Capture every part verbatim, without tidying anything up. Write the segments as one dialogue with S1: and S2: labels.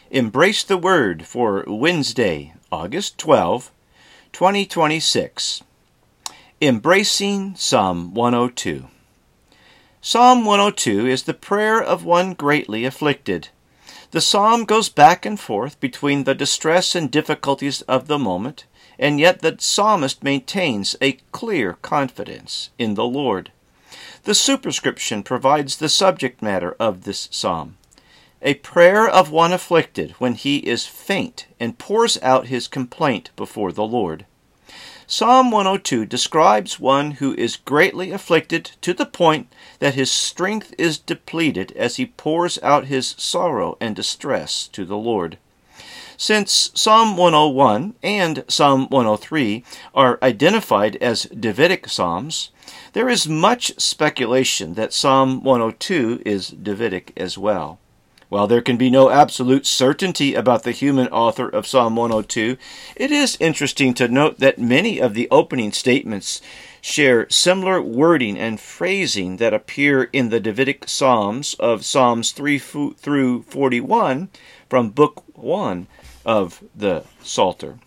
S1: Embrace the Word for Wednesday, August twelfth, twenty twenty-six. Embracing Psalm one oh two. Psalm one oh two is the prayer of one greatly afflicted. The psalm goes back and forth between the distress and difficulties of the moment, and yet the psalmist maintains a clear confidence in the Lord. The superscription provides the subject matter of this psalm. A prayer of one afflicted when he is faint and pours out his complaint before the Lord. Psalm one oh two describes one who is greatly afflicted to the point that his strength is depleted as he pours out his sorrow and distress to the Lord. Since Psalm one oh one and Psalm one oh three are identified as Davidic psalms, there is much speculation that Psalm one oh two is Davidic as well. While there can be no absolute certainty about the human author of Psalm one oh two, it is interesting to note that many of the opening statements share similar wording and phrasing that appear in the Davidic Psalms of Psalms three through forty-one from Book one of the Psalter.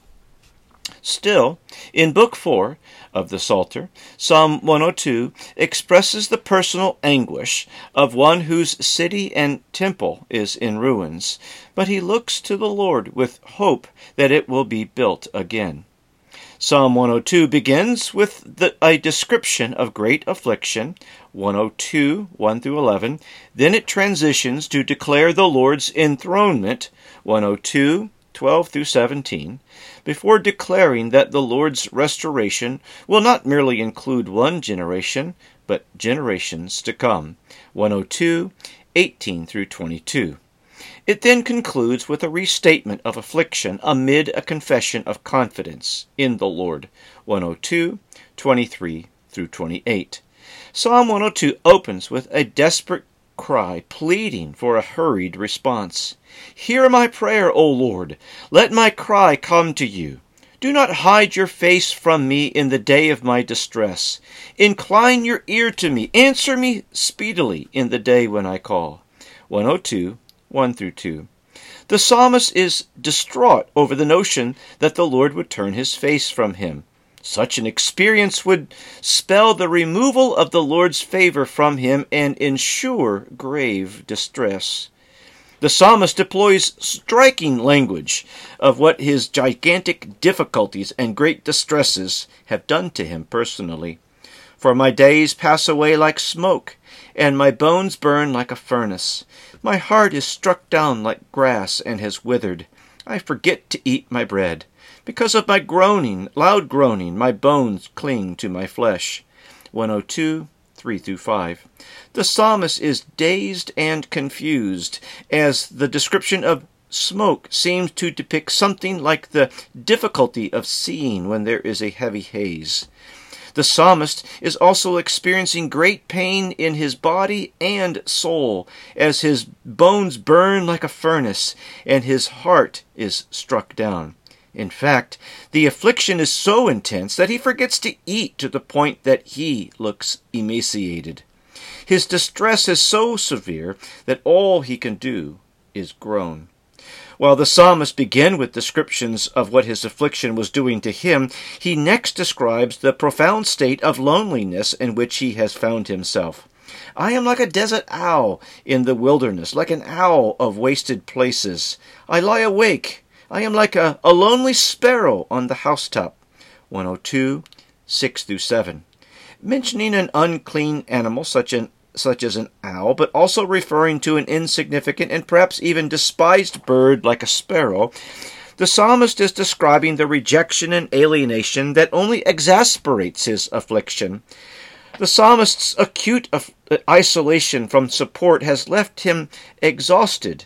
S1: Still, in Book four of the Psalter, Psalm one oh two expresses the personal anguish of one whose city and temple is in ruins, but he looks to the Lord with hope that it will be built again. Psalm one oh two begins with the, a description of great affliction, one oh two, one through eleven. Then it transitions to declare the Lord's enthronement, one oh two, twelve through seventeen, before declaring that the Lord's restoration will not merely include one generation, but generations to come, one oh two, eighteen through twenty-two. It then concludes with a restatement of affliction amid a confession of confidence in the Lord, one oh two, twenty-three through twenty-eight. Psalm one oh two opens with a desperate cry, pleading for a hurried response. Hear my prayer, O Lord. Let my cry come to you. Do not hide your face from me in the day of my distress. Incline your ear to me. Answer me speedily in the day when I call. one oh two, one through two. The psalmist is distraught over the notion that the Lord would turn his face from him. Such an experience would spell the removal of the Lord's favor from him and ensure grave distress. The psalmist deploys striking language of what his gigantic difficulties and great distresses have done to him personally. For my days pass away like smoke, and my bones burn like a furnace. My heart is struck down like grass and has withered. I forget to eat my bread. Because of my groaning, loud groaning, my bones cling to my flesh. one oh two, three through five. The psalmist is dazed and confused, as the description of smoke seems to depict something like the difficulty of seeing when there is a heavy haze. The psalmist is also experiencing great pain in his body and soul, as his bones burn like a furnace, and his heart is struck down. In fact, the affliction is so intense that he forgets to eat to the point that he looks emaciated. His distress is so severe that all he can do is groan. While the psalmist began with descriptions of what his affliction was doing to him, he next describes the profound state of loneliness in which he has found himself. I am like a desert owl in the wilderness, like an owl of wasted places. I lie awake. I am like a, a lonely sparrow on the housetop. one oh two, six through seven. Mentioning an unclean animal such an such as an owl, but also referring to an insignificant and perhaps even despised bird like a sparrow, the psalmist is describing the rejection and alienation that only exasperates his affliction. The psalmist's acute isolation from support has left him exhausted,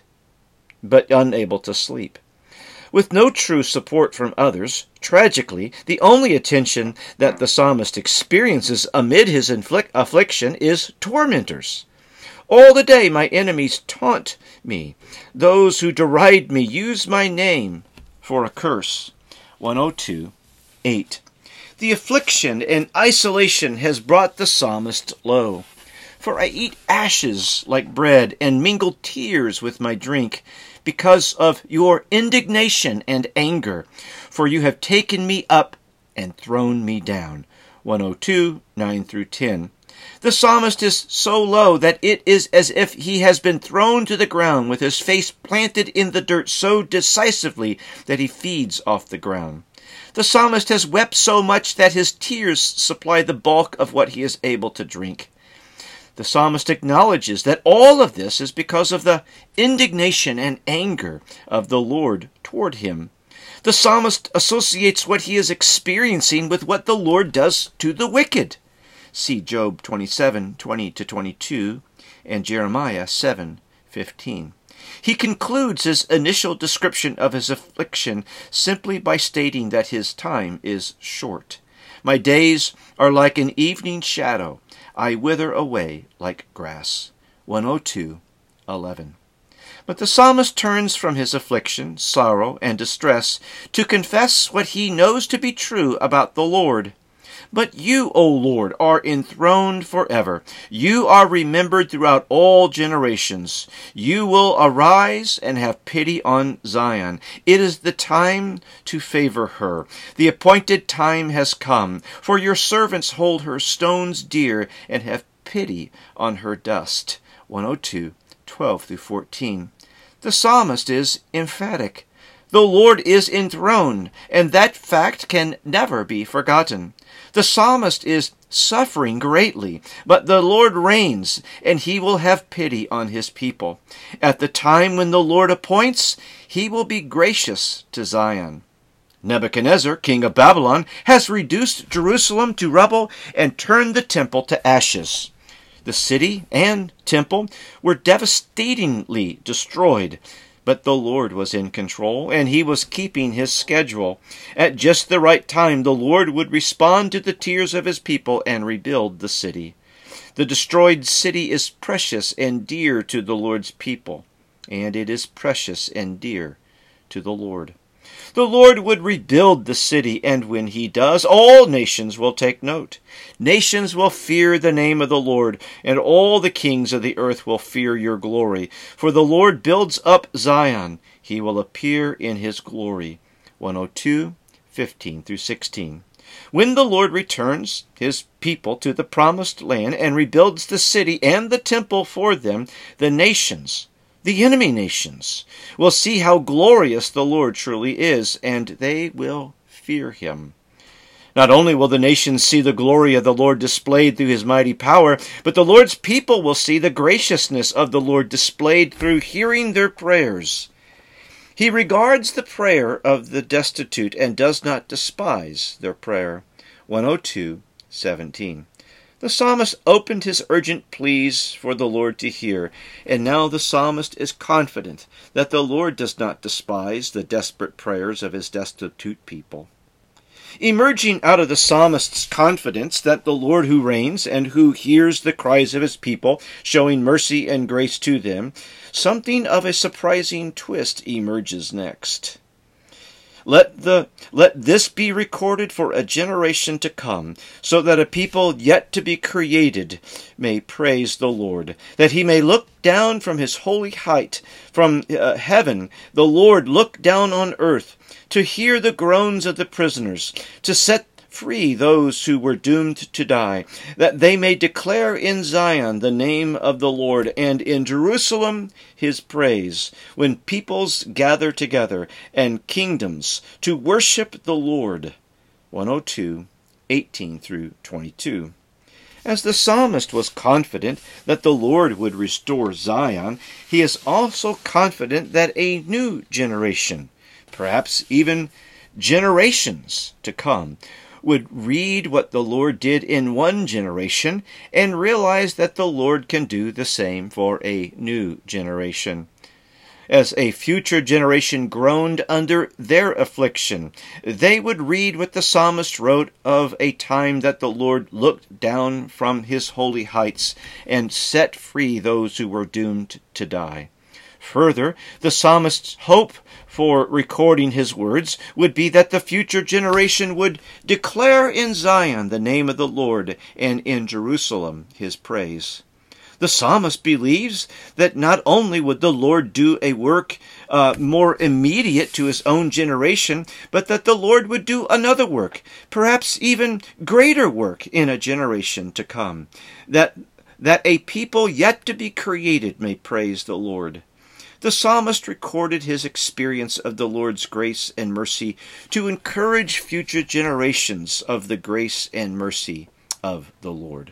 S1: but unable to sleep. With no true support from others, tragically, the only attention that the psalmist experiences amid his inflict- affliction is tormentors. All the day my enemies taunt me. Those who deride me use my name for a curse. one oh two, eight. The affliction and isolation has brought the psalmist low. For I eat ashes like bread, and mingle tears with my drink, because of your indignation and anger. For you have taken me up and thrown me down. one oh two, nine through ten. The psalmist is so low that it is as if he has been thrown to the ground with his face planted in the dirt so decisively that he feeds off the ground. The psalmist has wept so much that his tears supply the bulk of what he is able to drink. The psalmist acknowledges that all of this is because of the indignation and anger of the Lord toward him. The psalmist associates what he is experiencing with what the Lord does to the wicked. See Job twenty-seven, twenty to twenty-two, and Jeremiah seven, fifteen. He concludes his initial description of his affliction simply by stating that his time is short. My days are like an evening shadow. I wither away like grass. one oh two, eleven. But the psalmist turns from his affliction, sorrow, and distress to confess what he knows to be true about the Lord. But you, O Lord, are enthroned forever. You are remembered throughout all generations. You will arise and have pity on Zion. It is the time to favor her. The appointed time has come, for your servants hold her stones dear and have pity on her dust. one oh two, twelve through fourteen. The psalmist is emphatic. The Lord is enthroned, and that fact can never be forgotten. The psalmist is suffering greatly, but the Lord reigns, and he will have pity on his people. At the time when the Lord appoints, he will be gracious to Zion. Nebuchadnezzar, king of Babylon, has reduced Jerusalem to rubble and turned the temple to ashes. The city and temple were devastatingly destroyed. But the Lord was in control, and he was keeping his schedule. At just the right time, the Lord would respond to the tears of his people and rebuild the city. The destroyed city is precious and dear to the Lord's people, and it is precious and dear to the Lord. The Lord would rebuild the city, and when he does, all nations will take note. Nations will fear the name of the Lord, and all the kings of the earth will fear your glory. For the Lord builds up Zion. He will appear in his glory. one oh two, fifteen through sixteen. When the Lord returns his people to the promised land and rebuilds the city and the temple for them, the nations, the enemy nations, will see how glorious the Lord truly is, and they will fear him. Not only will the nations see the glory of the Lord displayed through his mighty power, but the Lord's people will see the graciousness of the Lord displayed through hearing their prayers. He regards the prayer of the destitute and does not despise their prayer. one oh two, seventeen. The psalmist opened his urgent pleas for the Lord to hear, and now the psalmist is confident that the Lord does not despise the desperate prayers of his destitute people. Emerging out of the psalmist's confidence that the Lord who reigns and who hears the cries of his people, showing mercy and grace to them, something of a surprising twist emerges next. Let the let this be recorded for a generation to come, so that a people yet to be created may praise the Lord, that he may look down from his holy height, from uh, heaven, the Lord look down on earth, to hear the groans of the prisoners, to set free those who were doomed to die, that they may declare in Zion the name of the Lord, and in Jerusalem his praise, when peoples gather together, and kingdoms, to worship the Lord. one oh two, eighteen through twenty-two. As the psalmist was confident that the Lord would restore Zion, he is also confident that a new generation, perhaps even generations to come, would read what the Lord did in one generation and realize that the Lord can do the same for a new generation. As a future generation groaned under their affliction, they would read what the psalmist wrote of a time that the Lord looked down from his holy heights and set free those who were doomed to die. Further, the psalmist's hope for recording his words would be that the future generation would declare in Zion the name of the Lord, and in Jerusalem his praise. The psalmist believes that not only would the Lord do a work uh, more immediate to his own generation, but that the Lord would do another work, perhaps even greater work in a generation to come, that, that a people yet to be created may praise the Lord. The psalmist recorded his experience of the Lord's grace and mercy to encourage future generations of the grace and mercy of the Lord.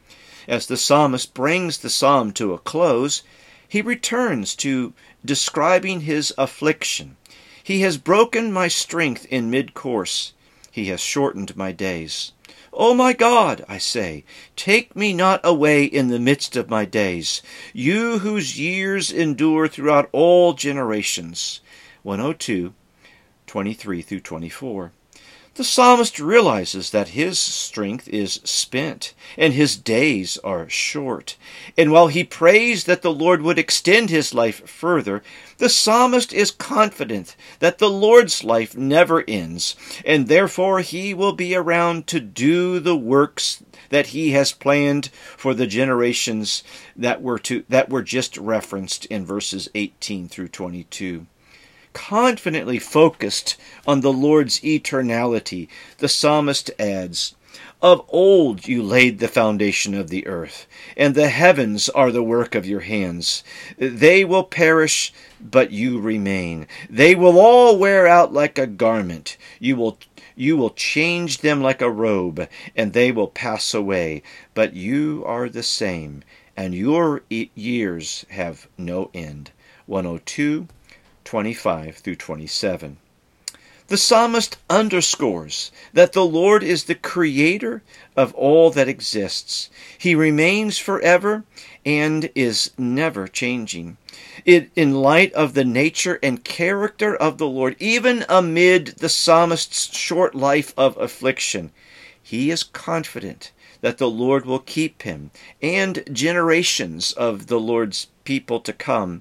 S1: As the psalmist brings the psalm to a close, he returns to describing his affliction. He has broken my strength in mid-course. He has shortened my days. O my God, I say, take me not away in the midst of my days, you whose years endure throughout all generations. one oh two, twenty-three through twenty-four. The psalmist realizes that his strength is spent and his days are short. And while he prays that the Lord would extend his life further, the psalmist is confident that the Lord's life never ends, and therefore he will be around to do the works that he has planned for the generations that were to that were just referenced in verses eighteen through twenty-two. Confidently focused on the Lord's eternality, the psalmist adds, Of old you laid the foundation of the earth, and the heavens are the work of your hands. They will perish, but you remain. They will all wear out like a garment. You will You will change them like a robe, and they will pass away. But you are the same, and your years have no end. one oh two, twenty-five through twenty-seven. The psalmist underscores that the Lord is the creator of all that exists. He remains forever and is never changing. It, in light of the nature and character of the Lord, even amid the psalmist's short life of affliction, he is confident that the Lord will keep him and generations of the Lord's people to come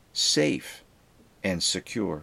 S1: safe and secure.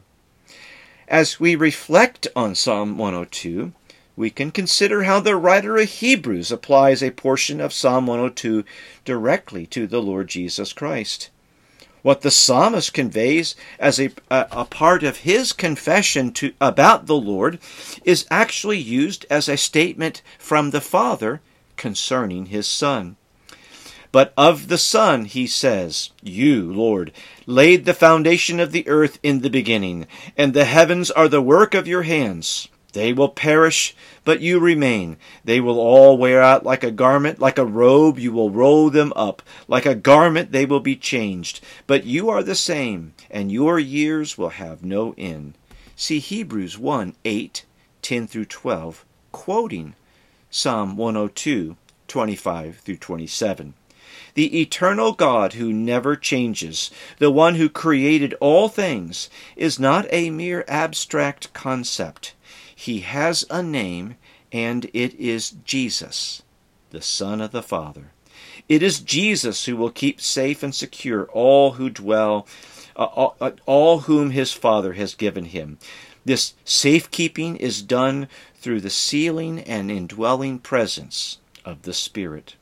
S1: As we reflect on Psalm one oh two, we can consider how the writer of Hebrews applies a portion of Psalm one oh two directly to the Lord Jesus Christ. What the psalmist conveys as a, a, a part of his confession to, about the Lord is actually used as a statement from the Father concerning his Son. But of the Son, he says, You, Lord, laid the foundation of the earth in the beginning, and the heavens are the work of your hands. They will perish, but you remain. They will all wear out like a garment, like a robe you will roll them up. Like a garment they will be changed. But you are the same, and your years will have no end. See Hebrews one, eight, ten through twelve, quoting Psalm one oh two, twenty-five through twenty-seven. The eternal God who never changes, the one who created all things, is not a mere abstract concept. He has a name, and it is Jesus, the Son of the Father. It is Jesus who will keep safe and secure all who dwell, uh, all, all whom his Father has given him. This safekeeping is done through the sealing and indwelling presence of the Spirit.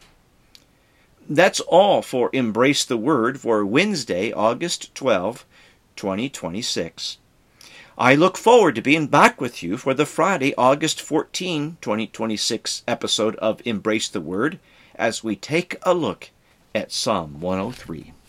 S1: That's all for Embrace the Word for Wednesday, August twelfth, twenty twenty-six. I look forward to being back with you for the Friday, August fourteenth, twenty twenty-six episode of Embrace the Word as we take a look at Psalm one oh three.